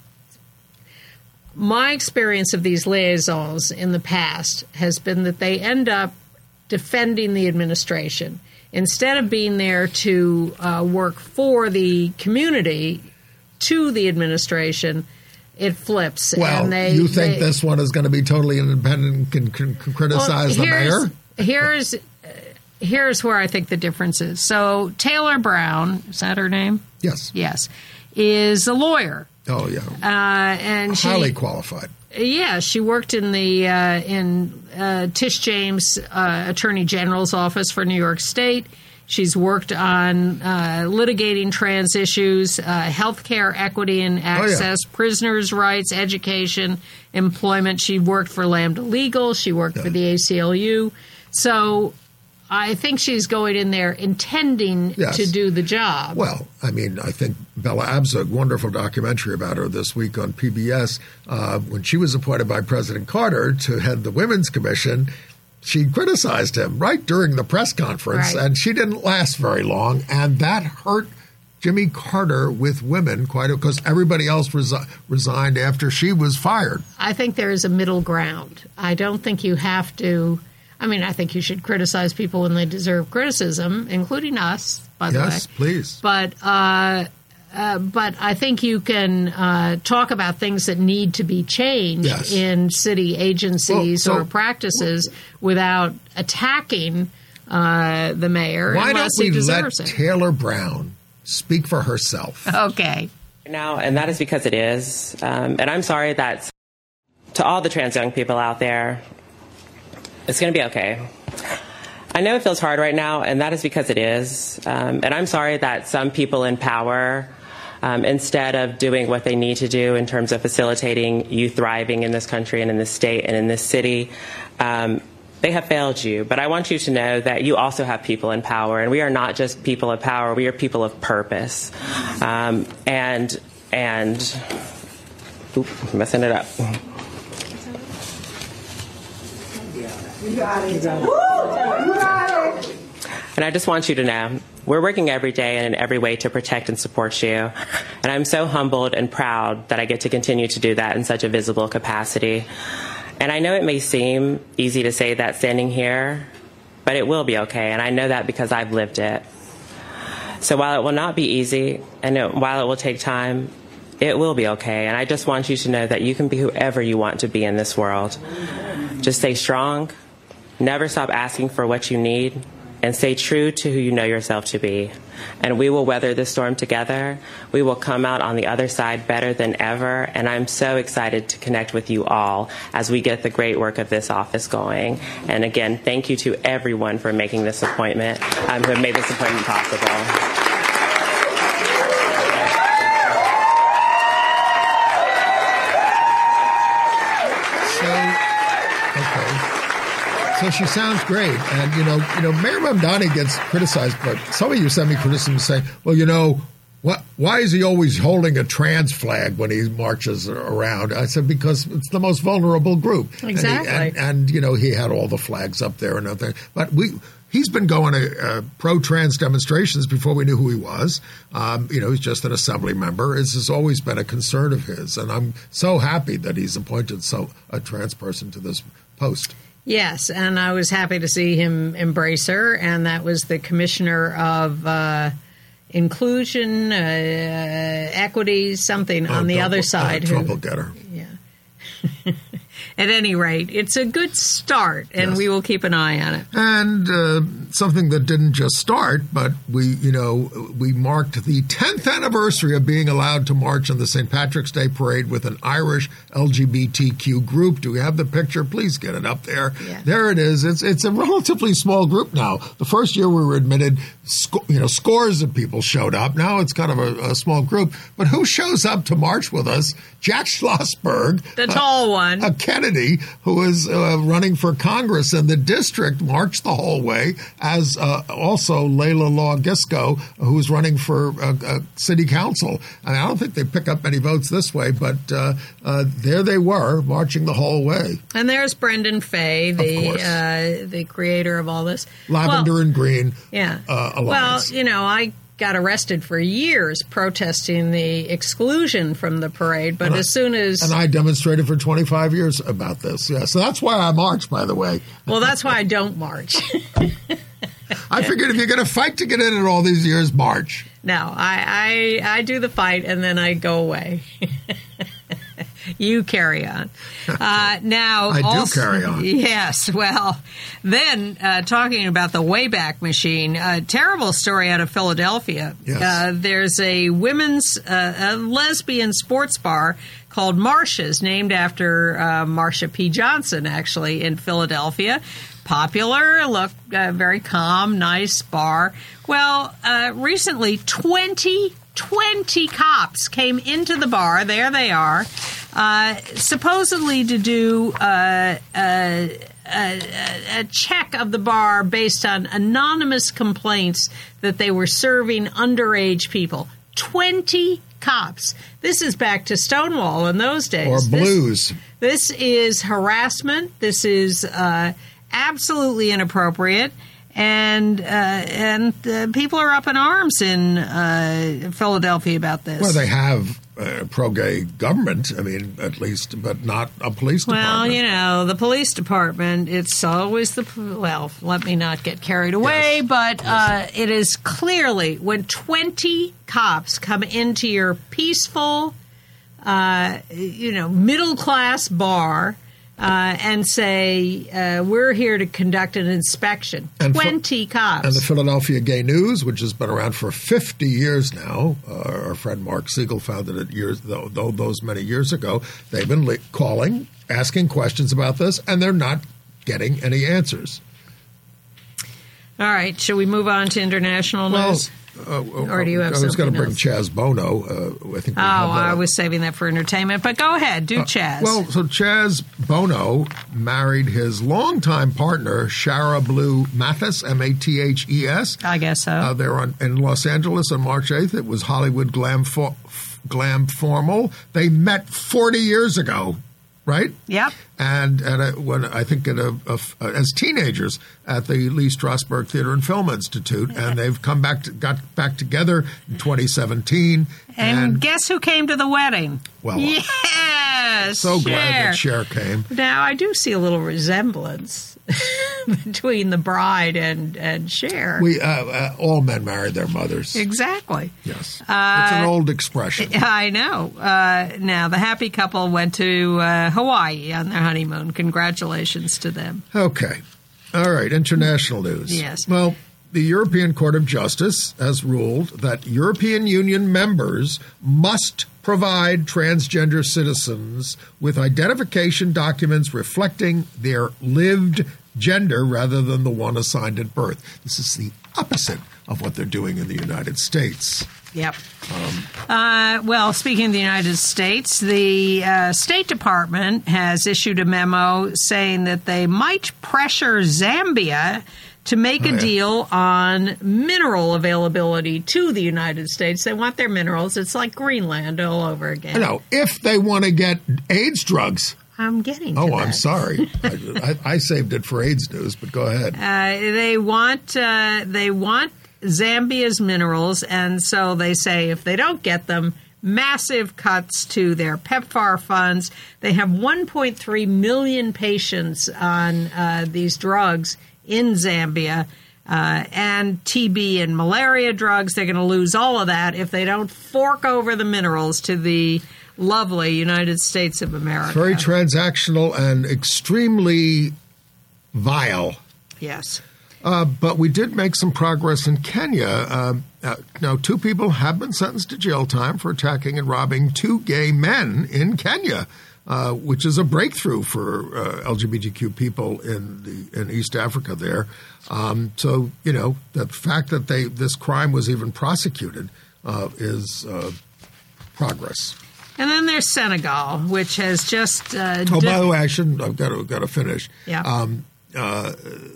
My experience of these liaisons in the past has been that they end up defending the administration. Instead of being there to uh, work for the community, to the administration, it flips. Well, and they, you think they, this one is going to be totally independent and can, can, can criticize well, the mayor? Here's, uh, here's where I think the difference is. So Taylor Brown, is that her name? Yes. Yes, is a lawyer. Oh, yeah. Uh, and she, Highly qualified. Yeah, she worked in the uh, in uh, Tish James uh, Attorney General's office for New York State. She's worked on uh, litigating trans issues, uh, healthcare equity and access, oh, yeah. prisoners' rights, education, employment. She worked for Lambda Legal. She worked yeah. for the A C L U. So I think she's going in there intending yes. to do the job. Well, I mean, I think Bella Abzug, wonderful documentary about her this week on P B S, uh, when she was appointed by President Carter to head the Women's Commission, she criticized him right during the press conference, right. and she didn't last very long, and that hurt Jimmy Carter with women quite because everybody else resi- resigned after she was fired. I think there is a middle ground. I don't think you have to – I mean, I think you should criticize people when they deserve criticism, including us, by the way. Yes, please. But uh, uh, but I think you can uh, talk about things that need to be changed yes. in city agencies well, so, or practices without attacking uh, the mayor why unless don't we he deserves let it. Taylor Brown speak for herself? Okay. Now, and that is because it is. Um, and I'm sorry that to all the trans young people out there, it's going to be okay. I know it feels hard right now, and that is because it is. Um, and I'm sorry that some people in power, um, instead of doing what they need to do in terms of facilitating you thriving in this country and in this state and in this city, um, they have failed you. But I want you to know that you also have people in power, and we are not just people of power, we are people of purpose. Um, and, and, oop, messing it up. You got it. You got it. You got it. And I just want you to know, we're working every day and in every way to protect and support you. And I'm so humbled and proud that I get to continue to do that in such a visible capacity. And I know it may seem easy to say that standing here, but it will be okay. And I know that because I've lived it. So while it will not be easy, and it, while it will take time, it will be okay. And I just want you to know that you can be whoever you want to be in this world. Just stay strong. Never stop asking for what you need, and stay true to who you know yourself to be. And we will weather this storm together. We will come out on the other side better than ever, and I'm so excited to connect with you all as we get the great work of this office going. And again, thank you to everyone for making this appointment, um, who have made this appointment possible. So she sounds great. And, you know, you know, Mayor Mamdani gets criticized, but some of you send me criticism saying, well, you know, what, why is he always holding a trans flag when he marches around? I said, because it's the most vulnerable group. Exactly. And, he, and, and you know, he had all the flags up there and everything. But we... He's been going to uh, pro-trans demonstrations before we knew who he was. Um, you know, he's just an assembly member. This has always been a concern of his, and I'm so happy that he's appointed so a trans person to this post. Yes, and I was happy to see him embrace her, and that was the Commissioner of uh, Inclusion, uh, Equity, something uh, on the trouble, other side. Uh, trouble getter. Yeah. At any rate, it's a good start, and yes. we will keep an eye on it. And uh, something that didn't just start, but we, you know, we marked the tenth anniversary of being allowed to march on the Saint Patrick's Day Parade with an Irish L G B T Q group. Do we have the picture? Please get it up there. Yeah. There it is. It's it's a relatively small group now. The first year we were admitted, sc- you know, scores of people showed up. Now it's kind of a, a small group. But who shows up to march with us? Jack Schlossberg. The tall uh, one. A Kennedy, who is uh, running for Congress in the district, marched the whole way, as uh, also Layla Law Gisco, who's running for uh, uh, city council. And I don't think they pick up many votes this way, but uh, uh, there they were, marching the whole way. And there's Brendan Fay, the uh, the creator of all this. Lavender well, and Green yeah. uh, Alliance. Well, you know, I got arrested for years protesting the exclusion from the parade, but and as I, soon as... And I demonstrated for twenty-five years about this, yeah. So that's why I march, by the way. Well, that's why I don't march. I figured if you're going to fight to get in it all these years, march. No, I, I, I do the fight and then I go away. You carry on. Uh, now, I also, do carry on. Yes. Well, then uh, talking about the Wayback Machine, a terrible story out of Philadelphia. Yes. Uh, there's a women's uh, a lesbian sports bar called Marsha's, named after uh, Marsha P. Johnson, actually, in Philadelphia. popular, looked uh, very calm, nice bar. Well, uh, recently, twenty, twenty cops came into the bar. There they are, uh, supposedly to do uh, uh, a, a check of the bar based on anonymous complaints that they were serving underage people. twenty cops. This is back to Stonewall in those days. Or blues. This, this is harassment. This is uh, absolutely inappropriate. And uh, and uh, people are up in arms in uh, Philadelphia about this. Well, they have a pro-gay government, I mean, at least, but not a police department. Well, you know, the police department, it's always the, well, let me not get carried away, yes. but yes. Uh, it is clearly when twenty cops come into your peaceful, uh, you know, middle-class bar uh, and say, uh, we're here to conduct an inspection. And twenty Ph- cops. And the Philadelphia Gay News, which has been around for fifty years now, uh, our friend Mark Siegel founded it years, though, though those many years ago. They've been li- calling, asking questions about this, and they're not getting any answers. All right. Shall we move on to international Well, news? Uh, Or do you have I was going something to bring else? Chaz Bono. Uh, I think. We Oh, have that I up. was saving that for entertainment, but go ahead, do Chaz. Well, so Chaz Bono married his longtime partner, Shara Blue Mathis, M A T H E S. I guess so. Uh, they were on, in Los Angeles on March eighth. It was Hollywood Glam, for, glam Formal. They met forty years ago, right? Yep. And at a, when I think at a, a, as teenagers at the Lee Strasberg Theater and Film Institute, and they've come back to, got back together in twenty seventeen. And, And, guess who came to the wedding? well, yes, so Cher. glad that Cher came. Now I do see a little resemblance between the bride and and Cher. We uh, uh, all men married their mothers. Exactly. Yes, Uh, it's an old expression. I know. Uh, now the happy couple went to uh, Hawaii on their honeymoon. Congratulations to them. Okay, all right. International news. Yes. Well, the European Court of Justice has ruled that European Union members must provide transgender citizens with identification documents reflecting their lived gender rather than the one assigned at birth. This is the opposite of what they're doing in the United States. Yep. Uh, well, speaking of the United States, the uh, State Department has issued a memo saying that they might pressure Zambia to make Oh, a yeah. deal on mineral availability to the United States. They want their minerals. It's like Greenland all over again. I know, if they want to get AIDS drugs. I'm getting to Oh, that. I'm sorry. I, I, I saved it for AIDS news, but go ahead. Uh, they want uh, they want Zambia's minerals, and so they say if they don't get them, massive cuts to their PEPFAR funds. They have one point three million patients on uh, these drugs in Zambia, uh, and T B and malaria drugs. They're going to lose all of that if they don't fork over the minerals to the lovely United States of America. Very transactional and extremely vile. Yes. Uh, but we did make some progress in Kenya. Um, uh, now, two people have been sentenced to jail time for attacking and robbing two gay men in Kenya, uh, which is a breakthrough for uh, L G B T Q people in the in East Africa. There, um, so you know the fact that they this crime was even prosecuted uh, is uh, progress. And then there's Senegal, which has just. Uh, Oh, di- by the way, I shouldn't. I've got to got to finish. Yeah. Um, uh,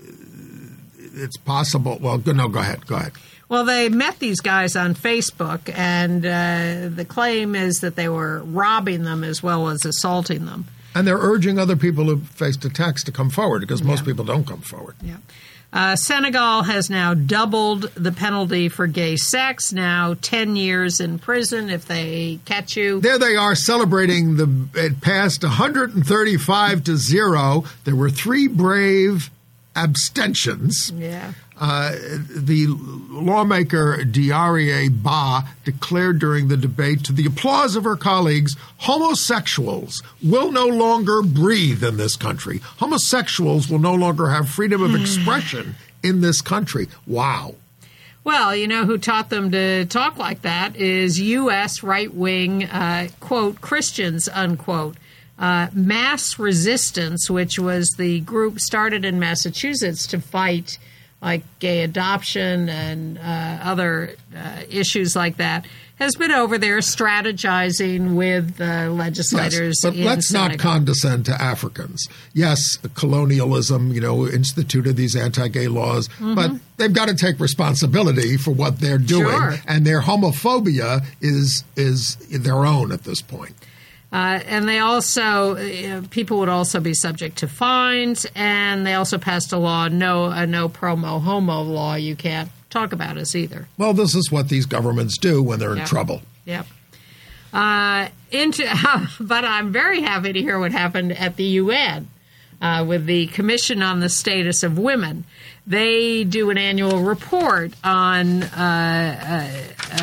it's possible. Well, go, no, go ahead. Go ahead. Well, they met these guys on Facebook, and uh, the claim is that they were robbing them as well as assaulting them. And they're urging other people who faced attacks to come forward because most Yeah. people don't come forward. Yeah. Uh, Senegal has now doubled the penalty for gay sex, now ten years in prison if they catch you. There they are celebrating the. It passed one hundred thirty-five to zero. There were three brave abstentions. Yeah. Uh, the lawmaker Diarra Ba declared during the debate, to the applause of her colleagues, homosexuals will no longer breathe in this country. Homosexuals will no longer have freedom of expression in this country. Wow. Well, you know who taught them to talk like that is U S right-wing, uh, quote, Christians, unquote. Uh, Uh, Mass Resistance, which was the group started in Massachusetts to fight like gay adoption and uh, other uh, issues like that, has been over there strategizing with uh, legislators. Yes, but in let's Senegal. not condescend to Africans. Yes, colonialism, you know, instituted these anti-gay laws, mm-hmm. but they've got to take responsibility for what they're doing, Sure. and their homophobia is is their own at this point. Uh, and they also, uh, people would also be subject to fines, and they also passed a law, no, a no promo homo law. You can't talk about us either. Well, this is what these governments do when they're in Yep. trouble. Yep. Uh, into, but I'm very happy to hear what happened at the U N uh, with the Commission on the Status of Women. They do an annual report on uh, uh,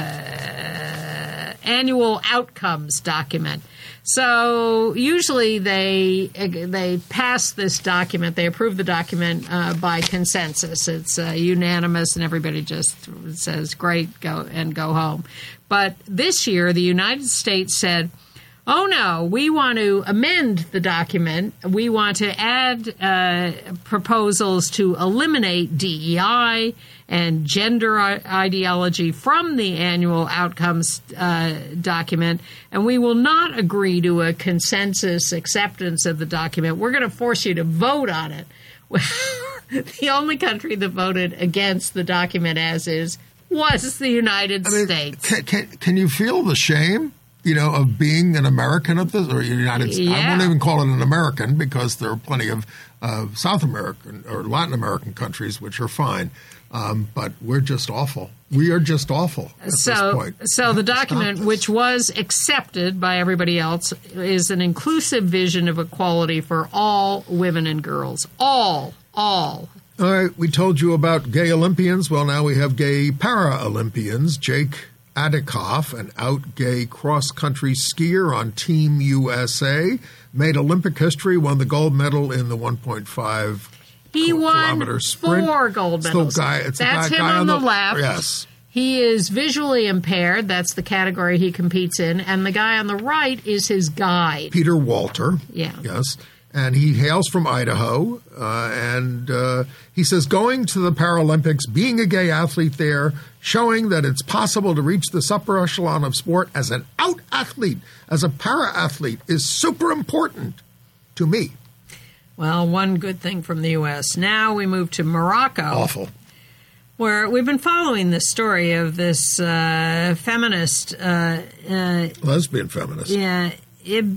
uh, annual outcomes document. So usually they they pass this document, they approve the document uh, by consensus. It's uh, unanimous, and everybody just says, great, go and go home. But this year, the United States said, oh, no, we want to amend the document. We want to add uh, proposals to eliminate D E I and gender ideology from the annual outcomes uh, document, and we will not agree to a consensus acceptance of the document. We're going to force you to vote on it. The only country that voted against the document as is was the United I mean, States. Can, can, can you feel the shame, you know, of being an American at this, or United States? I Yeah. won't even call it an American because there are plenty of uh, South American or Latin American countries which are fine. Um, but we're just awful. We are just awful at So, this point. so the Stop document, this. which was accepted by everybody else, is an inclusive vision of equality for all women and girls. All, all. All right, we told you about gay Olympians. Well, now we have gay para-Olympians. Jake Adikoff, an out gay cross-country skier on Team U S A, made Olympic history, won the gold medal in the one point five He won kilometer sprint. four gold It's the medals. guy- it's the That's guy- him guy on, on the, the- left. yes. He is visually impaired. That's the category he competes in. And the guy on the right is his guide. Peter Walter. Yeah. Yes. And he hails from Idaho. Uh, and uh, he says, going to the Paralympics, being a gay athlete there, showing that it's possible to reach this upper echelon of sport as an out athlete, as a para-athlete, is super important to me. Well, one good thing from the U S. Now we move to Morocco. Awful. Where we've been following the story of this uh, feminist, uh, uh, Lesbian feminist. yeah, Ib,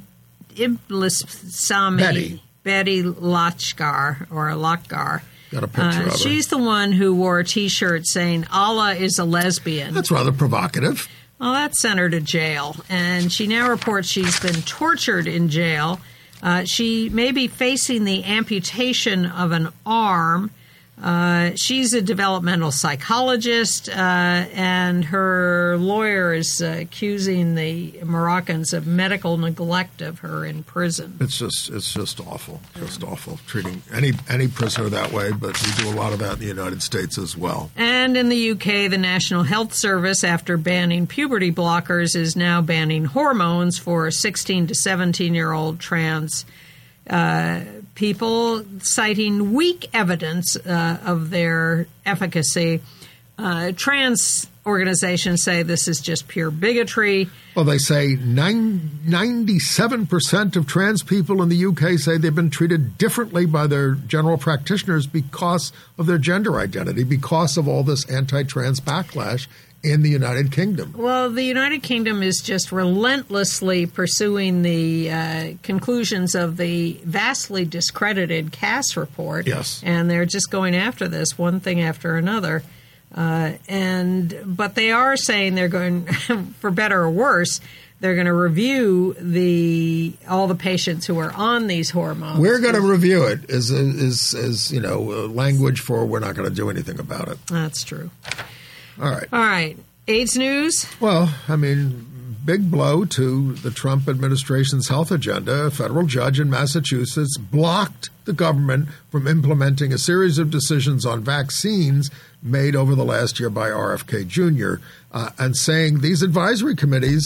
Iblis Sami, Betty. Betty Lachgar, or Lachgar. Got a picture Uh, of her. she's the one who wore a T-shirt saying Allah is a lesbian. That's rather provocative. Well, that sent her to jail, and she now reports she's been tortured in jail. Uh, she may be facing the amputation of an arm. Uh, she's a developmental psychologist, uh, and her lawyer is uh, accusing the Moroccans of medical neglect of her in prison. It's just it's just awful. Just awful. Treating any any prisoner that way, but we do a lot of that in the United States as well. And in the U K, the National Health Service, after banning puberty blockers, is now banning hormones for sixteen to seventeen-year-old trans uh, people, citing weak evidence uh, of their efficacy. Uh, trans organizations say this is just pure bigotry. Well, they say nine, ninety-seven percent of trans people in the U K say they've been treated differently by their general practitioners because of their gender identity, because of all this anti-trans backlash in the United Kingdom. Well, the United Kingdom is just relentlessly pursuing the uh, conclusions of the vastly discredited Cass report. Yes. And they're just going after this, one thing after another. Uh, and but they are saying they're going, for better or worse, they're going to review the all the patients who are on these hormones. We're going to review it as, as, as you know, uh, language for we're not going to do anything about it. That's true. All right. All right. AIDS news? Well, I mean, big blow to the Trump administration's health agenda. A federal judge in Massachusetts blocked the government from implementing a series of decisions on vaccines made over the last year by R F K Junior, uh, and saying these advisory committees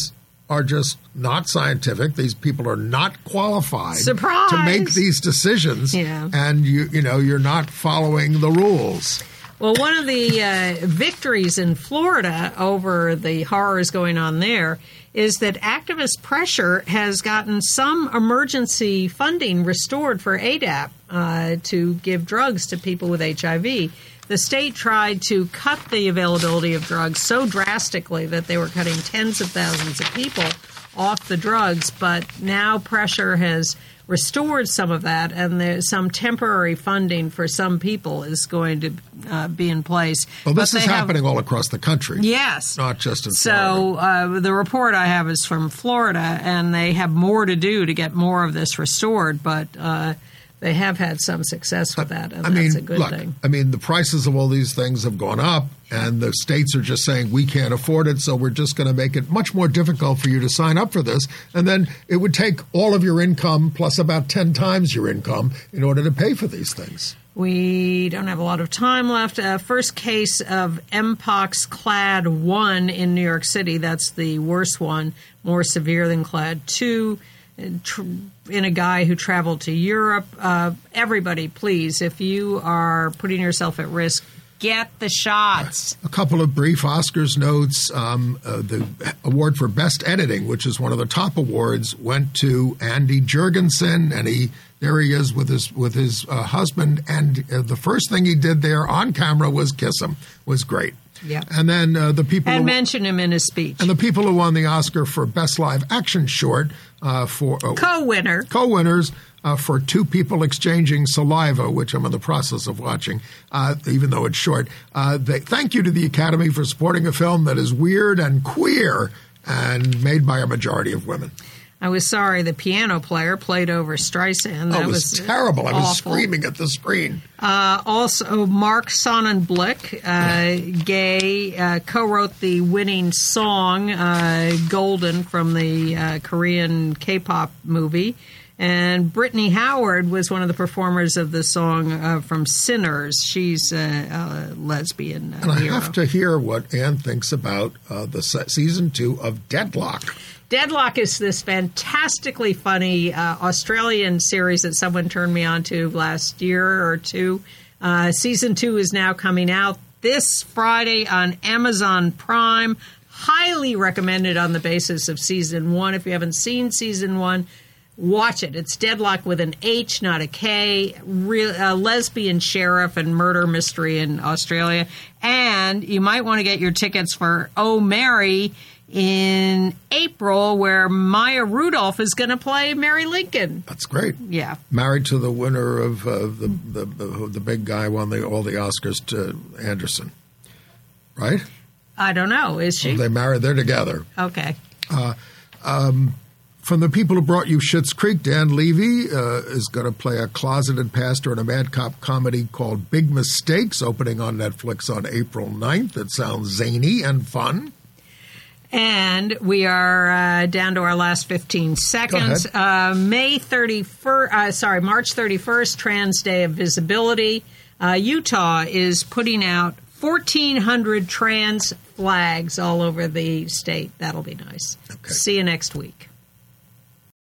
are just not scientific. These people are not qualified Surprise! to make these decisions, Yeah. and you you know you're not following the rules. Well, one of the uh, victories in Florida over the horrors going on there is that activist pressure has gotten some emergency funding restored for A D A P uh, to give drugs to people with H I V. The state tried to cut the availability of drugs so drastically that they were cutting tens of thousands of people off the drugs, but now pressure has restored some of that, and there's some temporary funding for some people is going to uh, be in place. Well, this But is they have- happening all across the country. Yes. Not just in So Florida. uh, the report I have is from Florida, and they have more to do to get more of this restored, but uh, they have had some success with that, and I mean, that's a good look, thing. I mean, the prices of all these things have gone up, and the states are just saying, we can't afford it, so we're just going to make it much more difficult for you to sign up for this. And then it would take all of your income plus about ten times your income in order to pay for these things. We don't have a lot of time left. Uh, first case of Mpox Clad one in New York City. That's the worst one, more severe than Clad two. In a guy who traveled to Europe. Uh, everybody, please, if you are putting yourself at risk, get the shots. A couple of brief Oscars notes. Um, uh, the award for Best Editing, which is one of the top awards, went to Andy Jurgensen, and he there he is with his with his uh, husband. And uh, the first thing he did there on camera was kiss him. Was great. Yeah. And then uh, the people And who, mention him in his speech. and the people who won the Oscar for Best Live Action Short uh, for uh, Co-winner. co-winners uh, for Two People Exchanging Saliva, which I'm in the process of watching, uh, even though it's short. Uh, they, thank you to the Academy for supporting a film that is weird and queer and made by a majority of women. I was sorry the piano player played over Streisand. That Oh, it was, was terrible. I was awful. screaming at the screen. Uh, also, Mark Sonnenblick, uh, gay, uh, co-wrote the winning song, uh, Golden, from the uh, Korean K-pop movie. And Brittany Howard was one of the performers of the song uh, from Sinners. She's a, a lesbian uh, And I hero. have to hear what Anne thinks about uh, the se- season two of Deadlock. Deadlock is this fantastically funny uh, Australian series that someone turned me on to last year or two. Uh, season two is now coming out this Friday on Amazon Prime. Highly recommended on the basis of season one. If you haven't seen season one, watch it. It's Deadlock with an H, not a K. Real, a lesbian sheriff and murder mystery in Australia. And you might want to get your tickets for Oh Mary in April, where Maya Rudolph is going to play Mary Lincoln. That's great. Yeah. Married to the winner of uh, the, the the the big guy won the, all the Oscars, to Anderson, right? I don't know. Is she? They married. They're together. Okay. From the people who brought you Schitt's Creek, Dan Levy uh, is going to play a closeted pastor in a Mad Cop comedy called Big Mistakes, opening on Netflix on April ninth. It sounds zany and fun. And we are uh, down to our last fifteen seconds. Go ahead. Uh, May thirty-first, uh, sorry, March thirty-first, Trans Day of Visibility. Uh, Utah is putting out fourteen hundred trans flags all over the state. That'll be nice. Okay. See you next week.